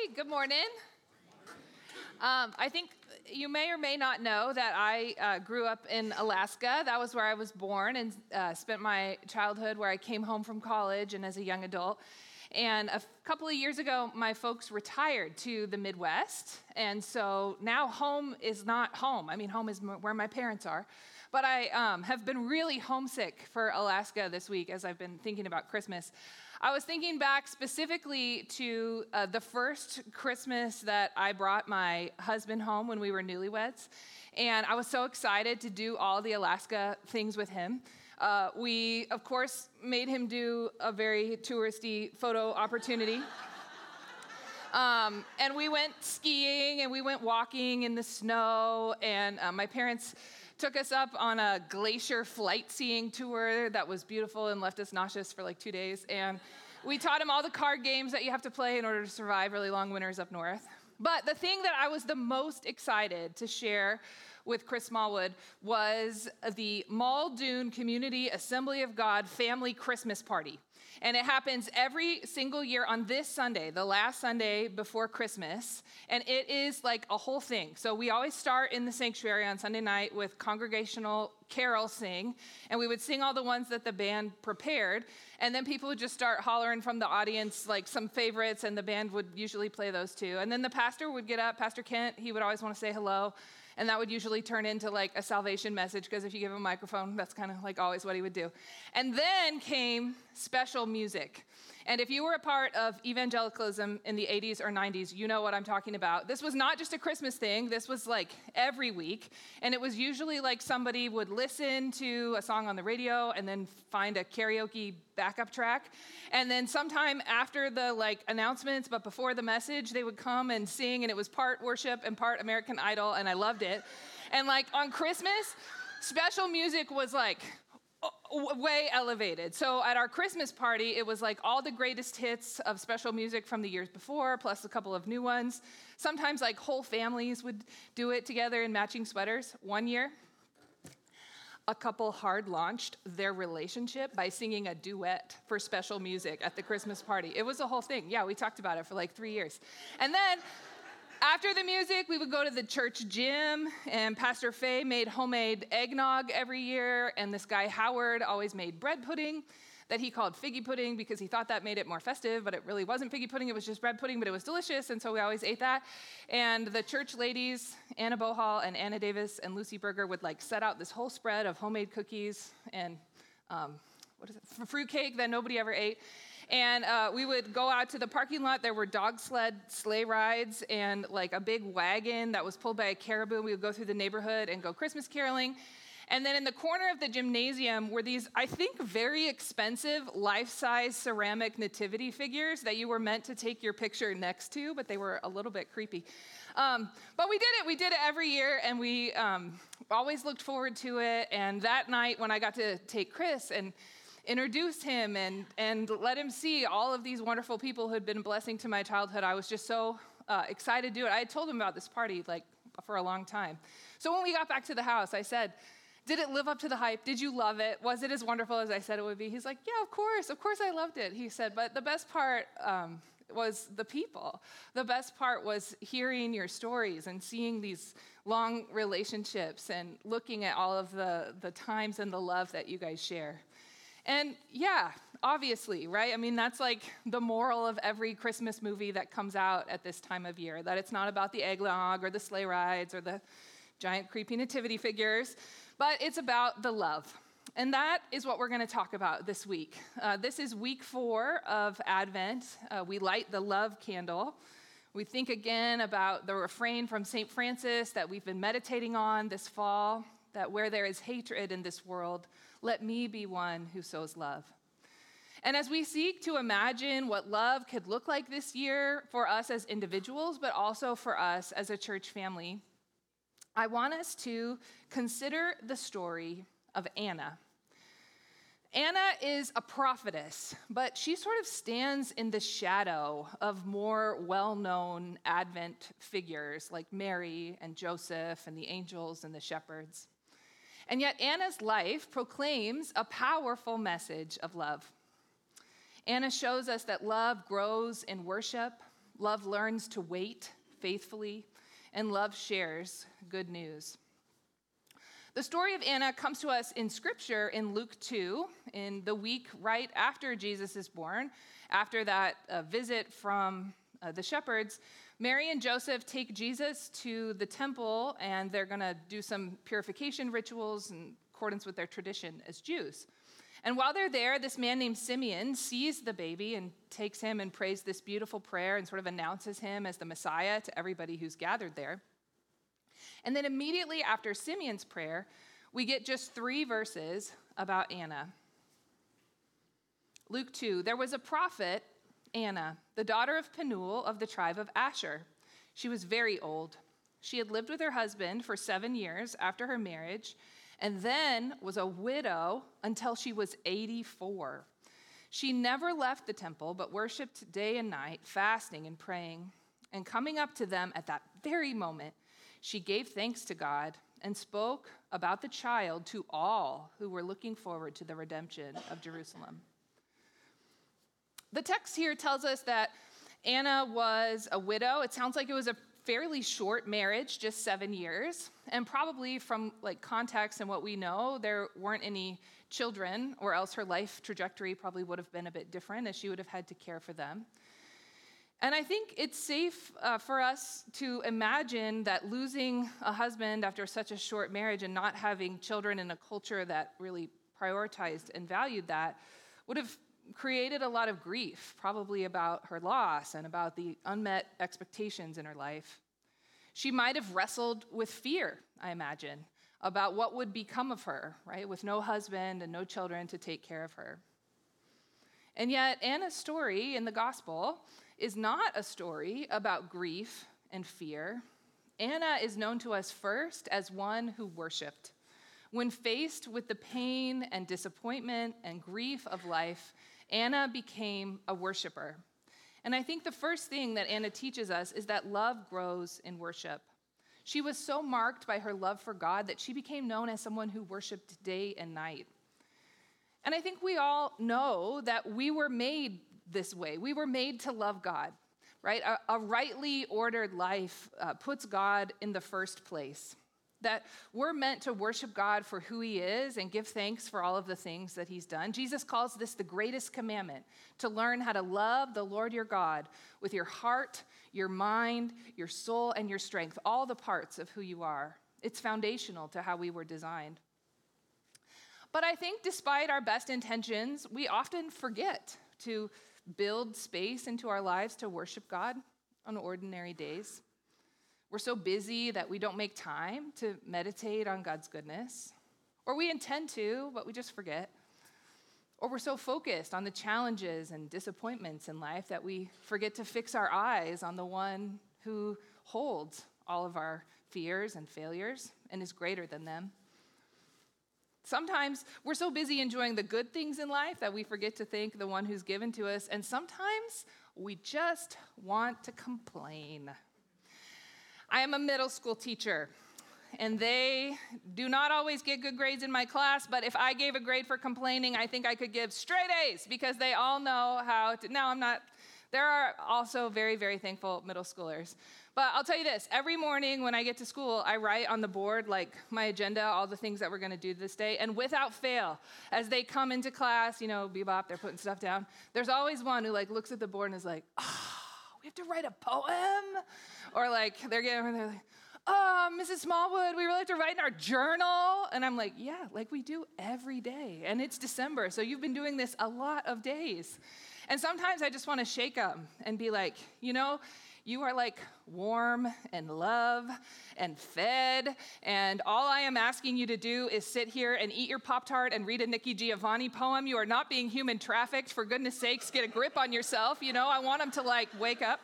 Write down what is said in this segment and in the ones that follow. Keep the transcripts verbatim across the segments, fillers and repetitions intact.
Hey, good morning. Um, I think you may or may not know that I uh, grew up in Alaska. That was where I was born and uh, spent my childhood, where I came home from college and as a young adult. And a f- couple of years ago, my folks retired to the Midwest. And so now home is not home. I mean, home is m- where my parents are. But I um, have been really homesick for Alaska this week as I've been thinking about Christmas. I was thinking back specifically to uh, the first Christmas that I brought my husband home when we were newlyweds. And I was so excited to do all the Alaska things with him. Uh, we, of course, made him do a very touristy photo opportunity. um, and we went skiing and we went walking in the snow. And uh, my parents took us up on a glacier flight seeing tour that was beautiful and left us nauseous for like two days. And we taught him all the card games that you have to play in order to survive really long winters up north. But the thing that I was the most excited to share with Chris Smallwood was the Muldoon Community Assembly of God Family Christmas Party. And it happens every single year on this Sunday, the last Sunday before Christmas. And it is like a whole thing. So we always start in the sanctuary on Sunday night with congregational carol sing. And we would sing all the ones that the band prepared. And then people would just start hollering from the audience, like some favorites, and the band would usually play those too. And then the pastor would get up, Pastor Kent, he would always want to say hello. And that would usually turn into like a salvation message, because if you give him a microphone, that's kind of like always what he would do. And then came special music. And if you were a part of evangelicalism in the eighties or nineties, you know what I'm talking about. This was not just a Christmas thing. This was like every week. And it was usually like somebody would listen to a song on the radio and then find a karaoke backup track. And then sometime after the like announcements, but before the message, they would come and sing, and it was part worship and part American Idol, and I loved it. And like on Christmas, special music was like way elevated. So at our Christmas party, it was like all the greatest hits of special music from the years before, plus a couple of new ones. Sometimes like whole families would do it together in matching sweaters. One year, a couple hard launched their relationship by singing a duet for special music at the Christmas party. It was a whole thing. Yeah, we talked about it for like three years. And then after the music, we would go to the church gym, and Pastor Faye made homemade eggnog every year, and this guy Howard always made bread pudding that he called figgy pudding because he thought that made it more festive, but it really wasn't figgy pudding, it was just bread pudding, but it was delicious, and so we always ate that. And the church ladies, Anna Bohal and Anna Davis and Lucy Berger, would like set out this whole spread of homemade cookies and um, what is it, fruitcake that nobody ever ate. And uh, we would go out to the parking lot. There were dog sled sleigh rides and like a big wagon that was pulled by a caribou. We would go through the neighborhood and go Christmas caroling. And then in the corner of the gymnasium were these, I think, very expensive life-size ceramic nativity figures that you were meant to take your picture next to, but they were a little bit creepy. Um, but we did it. We did it every year, and we um, always looked forward to it. And that night when I got to take Chris and introduce him and, and let him see all of these wonderful people who had been a blessing to my childhood, I was just so uh, excited to do it. I had told him about this party like for a long time. So when we got back to the house, I said, did it live up to the hype? Did you love it? Was it as wonderful as I said it would be? He's like, yeah, of course. Of course I loved it. He said, but the best part um, was the people. The best part was hearing your stories and seeing these long relationships and looking at all of the, the times and the love that you guys share. And yeah, obviously, right? I mean, that's like the moral of every Christmas movie that comes out at this time of year, that it's not about the eggnog or the sleigh rides or the giant creepy nativity figures, but it's about the love. And that is what we're going to talk about this week. Uh, this is week four of Advent. Uh, we light the love candle. We think again about the refrain from Saint Francis that we've been meditating on this fall, that where there is hatred in this world, let me be one who sows love. And as we seek to imagine what love could look like this year for us as individuals, but also for us as a church family, I want us to consider the story of Anna. Anna is a prophetess, but she sort of stands in the shadow of more well-known Advent figures like Mary and Joseph and the angels and the shepherds. And yet Anna's life proclaims a powerful message of love. Anna shows us that love grows in worship, Love learns to wait faithfully, and love shares good news. The story of Anna comes to us in Scripture in Luke two, in the week right after Jesus is born. After that uh, visit from uh, the shepherds, Mary and Joseph take Jesus to the temple, and they're going to do some purification rituals in accordance with their tradition as Jews. And while they're there, this man named Simeon sees the baby and takes him and prays this beautiful prayer and sort of announces him as the Messiah to everybody who's gathered there. And then immediately after Simeon's prayer, we get just three verses about Anna. Luke two, there was a prophet, Anna, the daughter of Penuel of the tribe of Asher. She was very old. She had lived with her husband for seven years after her marriage, and then was a widow until she was eighty-four. She never left the temple, but worshiped day and night, fasting and praying. And coming up to them at that very moment, she gave thanks to God and spoke about the child to all who were looking forward to the redemption of Jerusalem. The text here tells us that Anna was a widow. It sounds like it was a fairly short marriage, just seven years. And probably from like context and what we know, there weren't any children, or else her life trajectory probably would have been a bit different, as she would have had to care for them. And I think it's safe uh, for us to imagine that losing a husband after such a short marriage and not having children in a culture that really prioritized and valued that would have created a lot of grief, probably about her loss and about the unmet expectations in her life. She might have wrestled with fear, I imagine, about what would become of her, right, with no husband and no children to take care of her. And yet, Anna's story in the gospel is not a story about grief and fear. Anna is known to us first as one who worshiped. When faced with the pain and disappointment and grief of life, Anna became a worshiper. And I think the first thing that Anna teaches us is that love grows in worship. She was so marked by her love for God that she became known as someone who worshiped day and night. And I think we all know that we were made this way. We were made to love God, right? A, a rightly ordered life uh, puts God in the first place. That we're meant to worship God for who he is and give thanks for all of the things that he's done. Jesus calls this the greatest commandment, to learn how to love the Lord your God with your heart, your mind, your soul, and your strength, all the parts of who you are. It's foundational to how we were designed. But I think despite our best intentions, we often forget to build space into our lives to worship God on ordinary days. We're so busy that we don't make time to meditate on God's goodness. Or we intend to, but we just forget. Or we're so focused on the challenges and disappointments in life that we forget to fix our eyes on the one who holds all of our fears and failures and is greater than them. Sometimes we're so busy enjoying the good things in life that we forget to thank the one who's given to us. And sometimes we just want to complain. I am a middle school teacher, and they do not always get good grades in my class, but if I gave a grade for complaining, I think I could give straight A's because they all know how to. Now, I'm not, there are also very, very thankful middle schoolers. But I'll tell you this, every morning when I get to school, I write on the board, like, my agenda, all the things that we're going to do this day, and without fail, as they come into class, you know, bebop, they're putting stuff down, there's always one who, like, looks at the board and is like, oh, we have to write a poem? Or like, they're getting, they're like, oh, Missus Smallwood, we really have to write in our journal. And I'm like, yeah, like we do every day. And it's December, so you've been doing this a lot of days. And sometimes I just want to shake them and be like, you know, you are like warm and loved and fed, and all I am asking you to do is sit here and eat your Pop-Tart and read a Nikki Giovanni poem. You are not being human trafficked. For goodness sakes, get a grip on yourself. You know, I want them to like wake up.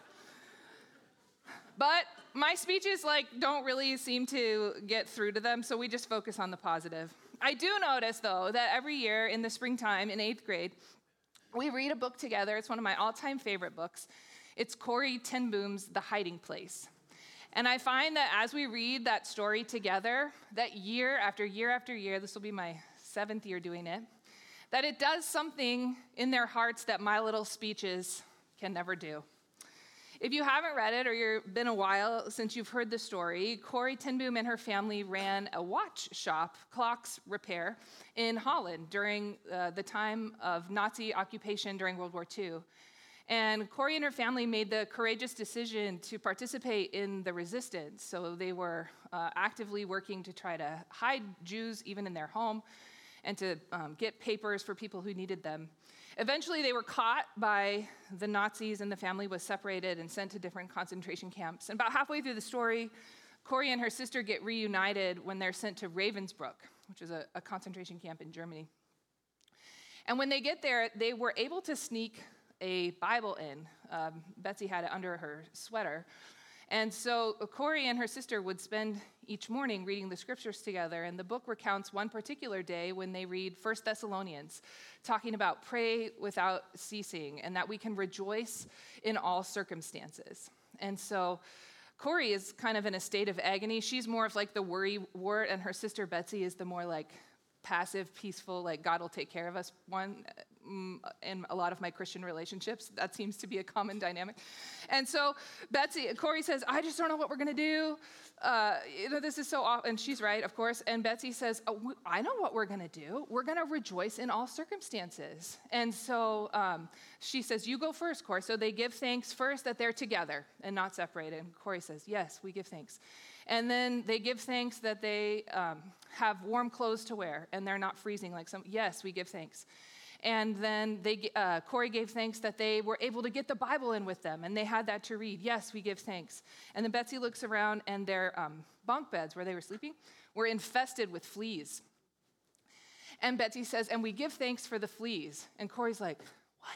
But my speeches like don't really seem to get through to them, so we just focus on the positive. I do notice, though, that every year in the springtime in eighth grade, we read a book together. It's one of my all-time favorite books. It's Corrie ten Boom's The Hiding Place. And I find that as we read that story together, that year after year after year, this will be my seventh year doing it, that it does something in their hearts that my little speeches can never do. If you haven't read it or you've been a while since you've heard the story, Corrie ten Boom and her family ran a watch shop, clocks repair, in Holland during uh, the time of Nazi occupation during World War Two. And Corrie and her family made the courageous decision to participate in the resistance. So they were uh, actively working to try to hide Jews even in their home and to um, get papers for people who needed them. Eventually, they were caught by the Nazis, and the family was separated and sent to different concentration camps. And about halfway through the story, Corrie and her sister get reunited when they're sent to Ravensbrück, which is a, a concentration camp in Germany. And when they get there, they were able to sneak a Bible in. Um, Betsy had it under her sweater. And so Corrie and her sister would spend each morning reading the scriptures together, and the book recounts one particular day when they read First Thessalonians, talking about pray without ceasing, and that we can rejoice in all circumstances. And so Corrie is kind of in a state of agony. She's more of like the worry wart, and her sister Betsy is the more like passive, peaceful, like God will take care of us one. In a lot of my Christian relationships, that seems to be a common dynamic. And so Betsy, Corrie says, I just don't know what we're going to do. Uh, you know, this is so awful. And she's right, of course. And Betsy says, oh, I know what we're going to do. We're going to rejoice in all circumstances. And so um, she says, you go first, Corrie. So they give thanks first that they're together and not separated. And Corrie says, yes, we give thanks. And then they give thanks that they um, have warm clothes to wear and they're not freezing like some. Yes, we give thanks. And then they, uh, Corrie gave thanks that they were able to get the Bible in with them, and they had that to read. Yes, we give thanks. And then Betsy looks around, and their um, bunk beds where they were sleeping were infested with fleas. And Betsy says, and we give thanks for the fleas. And Corey's like, what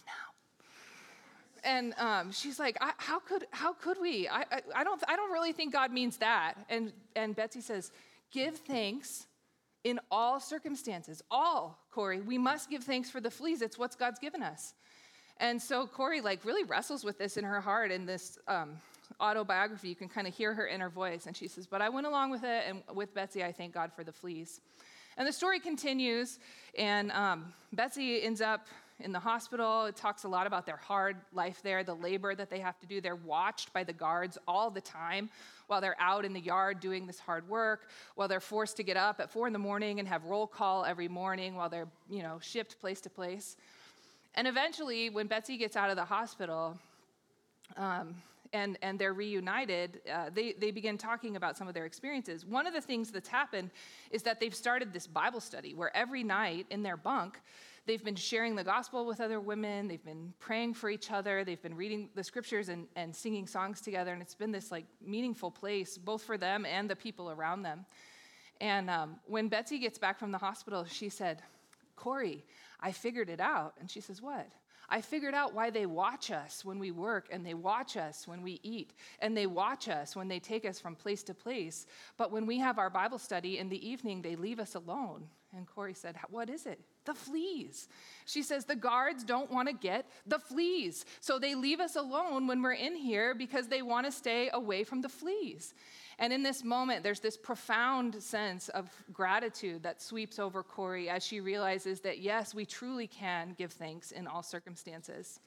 now? And um, she's like, I, how could how could we? I, I I don't I don't really think God means that. And and Betsy says, give thanks in all circumstances, all, Corrie. We must give thanks for the fleas. It's what God's given us. And so Corrie like really wrestles with this in her heart. In this um, autobiography, you can kind of hear her inner voice. And she says, but I went along with it, and with Betsy, I thank God for the fleas. And the story continues, and um, Betsy ends up in the hospital. It talks a lot about their hard life there, the labor that they have to do. They're watched by the guards all the time while they're out in the yard doing this hard work, while they're forced to get up at four in the morning and have roll call every morning while they're, you know, shipped place to place. And eventually, when Betsy gets out of the hospital, um, and, and they're reunited, uh, they, they begin talking about some of their experiences. One of the things that's happened is that they've started this Bible study where every night in their bunk, they've been sharing the gospel with other women. They've been praying for each other. They've been reading the scriptures and, and singing songs together. And it's been this like meaningful place, both for them and the people around them. And um, when Betsy gets back from the hospital, she said, Corrie, I figured it out. And she says, what? I figured out why they watch us when we work, and they watch us when we eat, and they watch us when they take us from place to place. But when we have our Bible study in the evening, they leave us alone. And Corrie said, what is it? The fleas. She says, the guards don't want to get the fleas. So they leave us alone when we're in here because they want to stay away from the fleas. And in this moment, there's this profound sense of gratitude that sweeps over Corrie as she realizes that, yes, we truly can give thanks in all circumstances.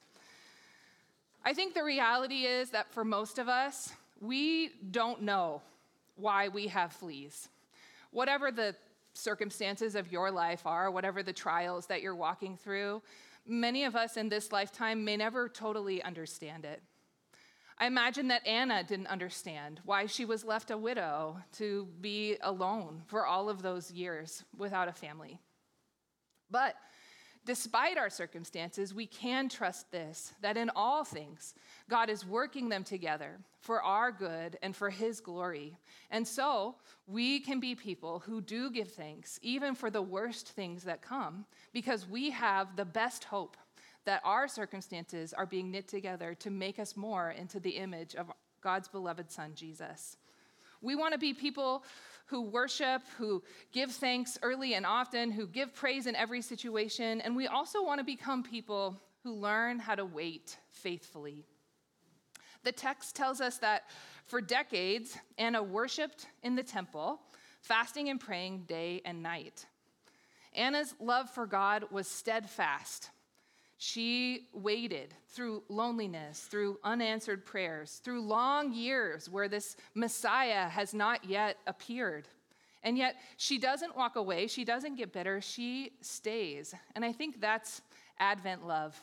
I think the reality is that for most of us, we don't know why we have fleas. Whatever the circumstances of your life are, whatever the trials that you're walking through, many of us in this lifetime may never totally understand it. I imagine that Anna didn't understand why she was left a widow to be alone for all of those years without a family. But despite our circumstances, we can trust this, that in all things, God is working them together for our good and for his glory. And so we can be people who do give thanks, even for the worst things that come, because we have the best hope that our circumstances are being knit together to make us more into the image of God's beloved Son, Jesus. We want to be people who worship, who give thanks early and often, who give praise in every situation, and we also want to become people who learn how to wait faithfully. The text tells us that for decades, Anna worshiped in the temple, fasting and praying day and night. Anna's love for God was steadfast. She waited through loneliness, through unanswered prayers, through long years where this Messiah has not yet appeared. And yet she doesn't walk away. She doesn't get bitter. She stays. And I think that's Advent love.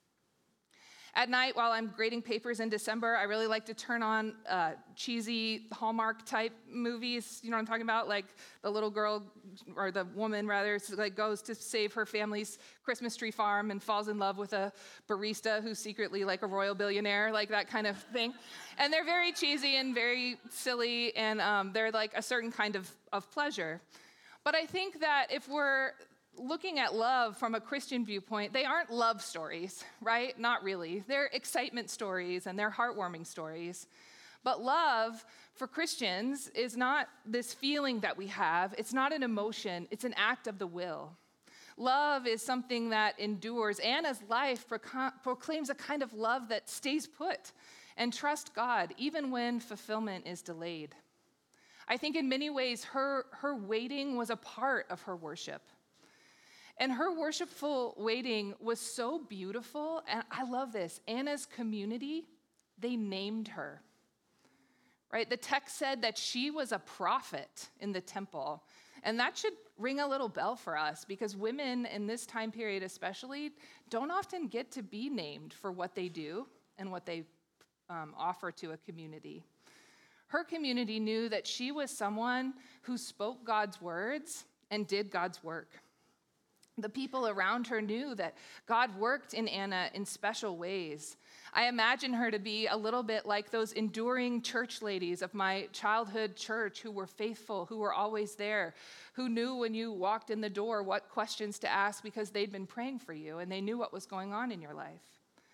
At night, while I'm grading papers in December, I really like to turn on uh, cheesy Hallmark type movies. You know what I'm talking about? Like the little girl, or the woman rather, like goes to save her family's Christmas tree farm and falls in love with a barista who's secretly like a royal billionaire, like that kind of thing. And they're very cheesy and very silly, and um, they're like a certain kind of, of pleasure. But I think that if we're looking at love from a Christian viewpoint, they aren't love stories, right? Not really. They're excitement stories and they're heartwarming stories. But love for Christians is not this feeling that we have. It's not an emotion. It's an act of the will. Love is something that endures. Anna's life proc- proclaims a kind of love that stays put and trusts God even when fulfillment is delayed. I think in many ways her, her waiting was a part of her worship. And her worshipful waiting was so beautiful, and I love this. Anna's community, they named her, right? The text said that she was a prophet in the temple, and that should ring a little bell for us because women in this time period especially don't often get to be named for what they do and what they um, offer to a community. Her community knew that she was someone who spoke God's words and did God's work. The people around her knew that God worked in Anna in special ways. I imagine her to be a little bit like those enduring church ladies of my childhood church who were faithful, who were always there, who knew when you walked in the door what questions to ask because they'd been praying for you and they knew what was going on in your life.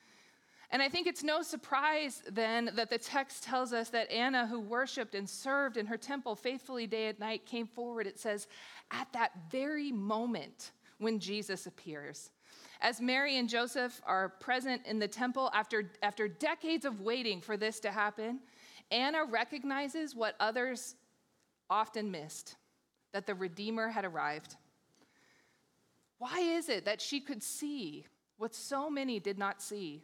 And I think it's no surprise then that the text tells us that Anna, who worshiped and served in her temple faithfully day and night, came forward. It says, at that very moment when Jesus appears. As Mary and Joseph are present in the temple after, after decades of waiting for this to happen, Anna recognizes what others often missed, that the Redeemer had arrived. Why is it that she could see what so many did not see?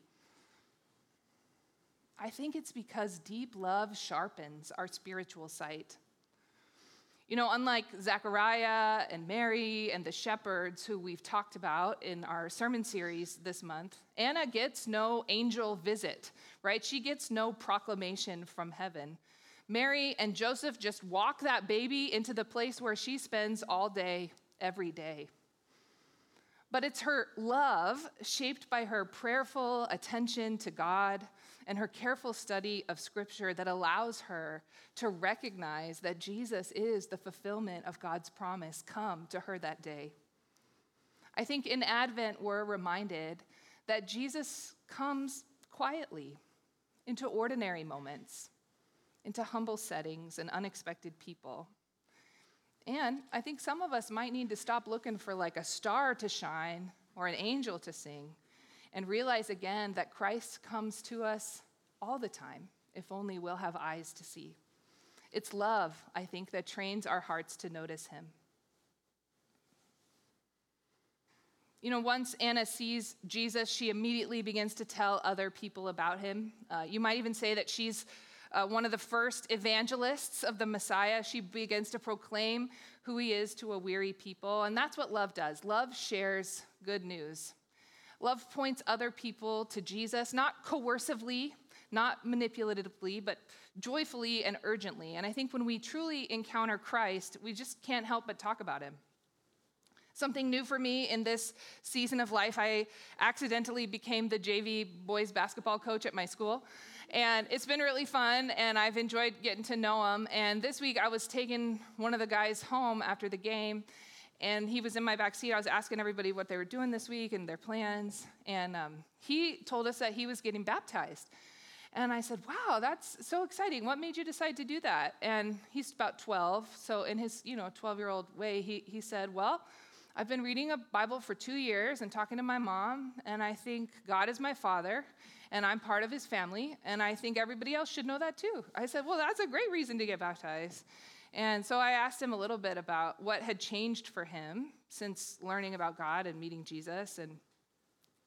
I think it's because deep love sharpens our spiritual sight. You know, unlike Zechariah and Mary and the shepherds who we've talked about in our sermon series this month, Anna gets no angel visit, right? She gets no proclamation from heaven. Mary and Joseph just walk that baby into the place where she spends all day, every day. But it's her love, shaped by her prayerful attention to God and her careful study of Scripture, that allows her to recognize that Jesus is the fulfillment of God's promise come to her that day. I think in Advent, we're reminded that Jesus comes quietly into ordinary moments, into humble settings and unexpected people. And I think some of us might need to stop looking for like a star to shine or an angel to sing and realize again that Christ comes to us all the time, if only we'll have eyes to see. It's love, I think, that trains our hearts to notice him. You know, once Anna sees Jesus, she immediately begins to tell other people about him. Uh, you might even say that she's Uh, one of the first evangelists of the Messiah. She begins to proclaim who he is to a weary people. And that's what love does. Love shares good news. Love points other people to Jesus, not coercively, not manipulatively, but joyfully and urgently. And I think when we truly encounter Christ, we just can't help but talk about him. Something new for me in this season of life, I accidentally became the J V boys basketball coach at my school. And it's been really fun, and I've enjoyed getting to know him. And this week, I was taking one of the guys home after the game, and he was in my back seat. I was asking everybody what they were doing this week and their plans. And um, he told us that he was getting baptized. And I said, wow, that's so exciting. What made you decide to do that? And he's about twelve. So in his, you know, twelve-year-old way, he, he said, well, I've been reading a Bible for two years and talking to my mom, and I think God is my father, and I'm part of his family, and I think everybody else should know that too. I said, well, that's a great reason to get baptized. And so I asked him a little bit about what had changed for him since learning about God and meeting Jesus, and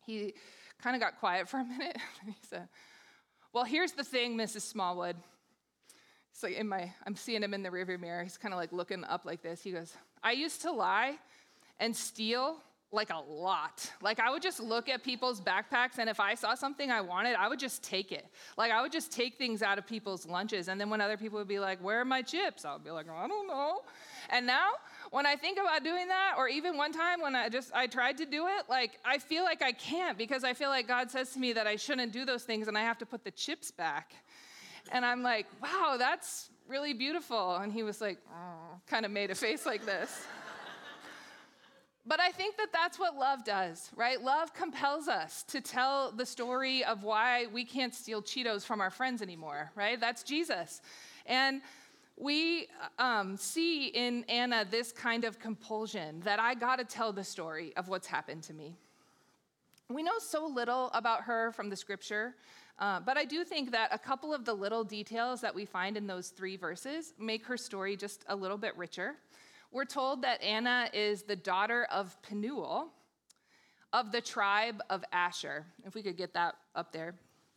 he kind of got quiet for a minute. And he said, well, here's the thing, Missus Smallwood. It's like in my, I'm seeing him in the rearview mirror. He's kind of like looking up like this. He goes, I used to lie and steal like a lot. Like I would just look at people's backpacks, and if I saw something I wanted, I would just take it. Like I would just take things out of people's lunches. And then when other people would be like, where are my chips? I would be like, I don't know. And now when I think about doing that, or even one time when I just, I tried to do it, like I feel like I can't, because I feel like God says to me that I shouldn't do those things and I have to put the chips back. And I'm like, wow, that's really beautiful. And he was like, oh, kind of made a face like this. But I think that that's what love does, right? Love compels us to tell the story of why we can't steal Cheetos from our friends anymore, right? That's Jesus. And we um, see in Anna this kind of compulsion that I got to tell the story of what's happened to me. We know so little about her from the scripture, uh, but I do think that a couple of the little details that we find in those three verses make her story just a little bit richer. We're told that Anna is the daughter of Penuel, of the tribe of Asher. If we could get that up there.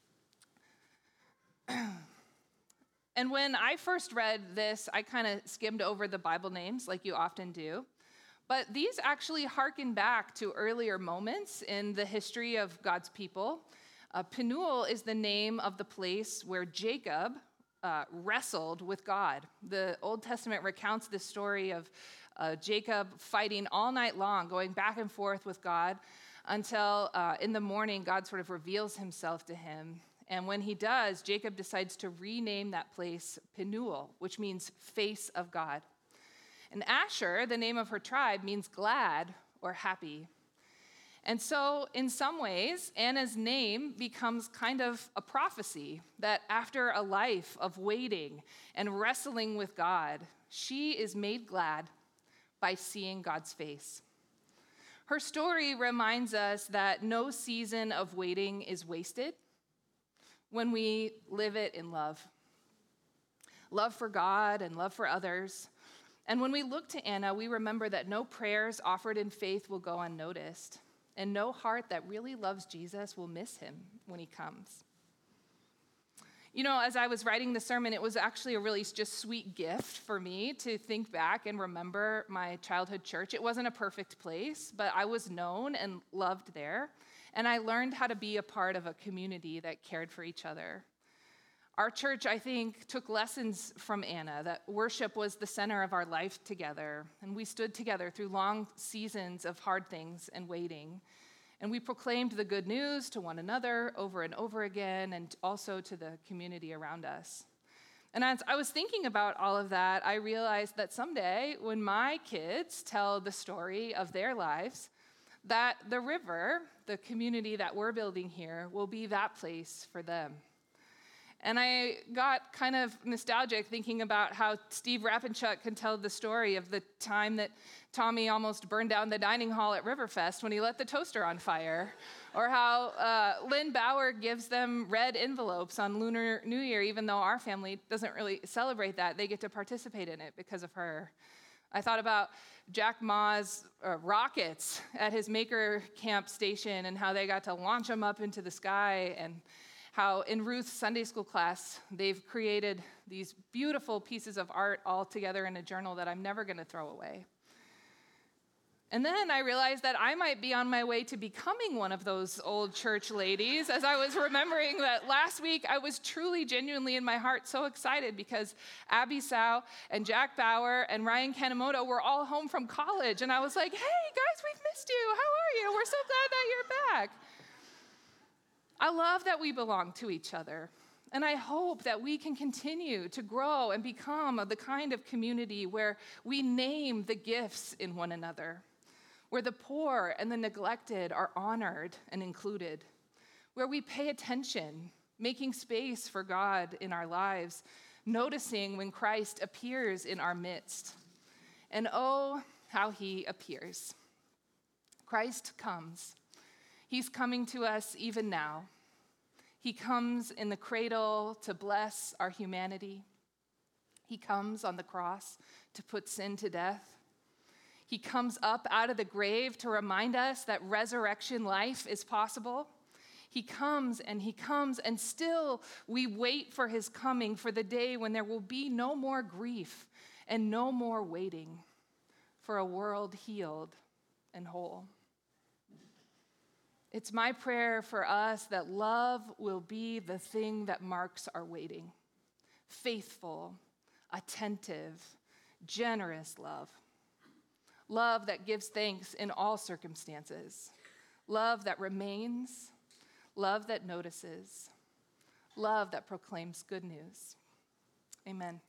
And when I first read this, I kind of skimmed over the Bible names like you often do. But these actually harken back to earlier moments in the history of God's people. Uh, Penuel is the name of the place where Jacob Uh, wrestled with God. The Old Testament recounts this story of uh, Jacob fighting all night long, going back and forth with God until uh, in the morning God sort of reveals himself to him. And when he does, Jacob decides to rename that place Penuel, which means face of God. And Asher, the name of her tribe, means glad or happy. And so, in some ways, Anna's name becomes kind of a prophecy that after a life of waiting and wrestling with God, she is made glad by seeing God's face. Her story reminds us that no season of waiting is wasted when we live it in love. Love for God and love for others. And when we look to Anna, we remember that no prayers offered in faith will go unnoticed. And no heart that really loves Jesus will miss him when he comes. You know, as I was writing the sermon, it was actually a really just sweet gift for me to think back and remember my childhood church. It wasn't a perfect place, but I was known and loved there. And I learned how to be a part of a community that cared for each other. Our church, I think, took lessons from Anna, that worship was the center of our life together, and we stood together through long seasons of hard things and waiting, and we proclaimed the good news to one another over and over again, and also to the community around us. And as I was thinking about all of that, I realized that someday, when my kids tell the story of their lives, that the river, the community that we're building here, will be that place for them. And I got kind of nostalgic thinking about how Steve Rappenchuk can tell the story of the time that Tommy almost burned down the dining hall at Riverfest when he let the toaster on fire, or how uh, Lynn Bauer gives them red envelopes on Lunar New Year, even though our family doesn't really celebrate that. They get to participate in it because of her. I thought about Jack Ma's uh, rockets at his Maker Camp station and how they got to launch them up into the sky, and how in Ruth's Sunday school class, they've created these beautiful pieces of art all together in a journal that I'm never going to throw away. And then I realized that I might be on my way to becoming one of those old church ladies as I was remembering that last week I was truly, genuinely in my heart so excited because Abby Sow and Jack Bauer and Ryan Kanemoto were all home from college. And I was like, hey, guys, we've missed you. How are you? We're so glad that you're back. I love that we belong to each other, and I hope that we can continue to grow and become the kind of community where we name the gifts in one another, where the poor and the neglected are honored and included, where we pay attention, making space for God in our lives, noticing when Christ appears in our midst. And oh, how he appears. Christ comes. He's coming to us even now. He comes in the cradle to bless our humanity. He comes on the cross to put sin to death. He comes up out of the grave to remind us that resurrection life is possible. He comes and he comes, and still we wait for his coming, for the day when there will be no more grief and no more waiting, for a world healed and whole. It's my prayer for us that love will be the thing that marks our waiting. Faithful, attentive, generous love. Love that gives thanks in all circumstances. Love that remains. Love that notices. Love that proclaims good news. Amen.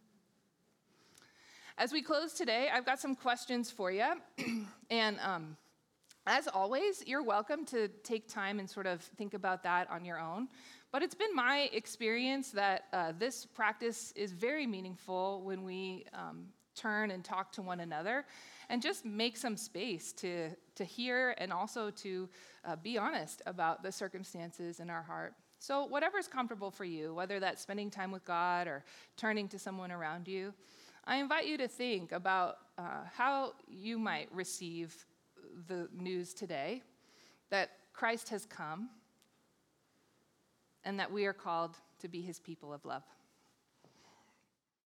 As we close today, I've got some questions for you. and um, as always, you're welcome to take time and sort of think about that on your own. But it's been my experience that uh, this practice is very meaningful when we um, turn and talk to one another and just make some space to, to hear and also to uh, be honest about the circumstances in our heart. So whatever's comfortable for you, whether that's spending time with God or turning to someone around you, I invite you to think about uh, how you might receive the news today that Christ has come and that we are called to be his people of love.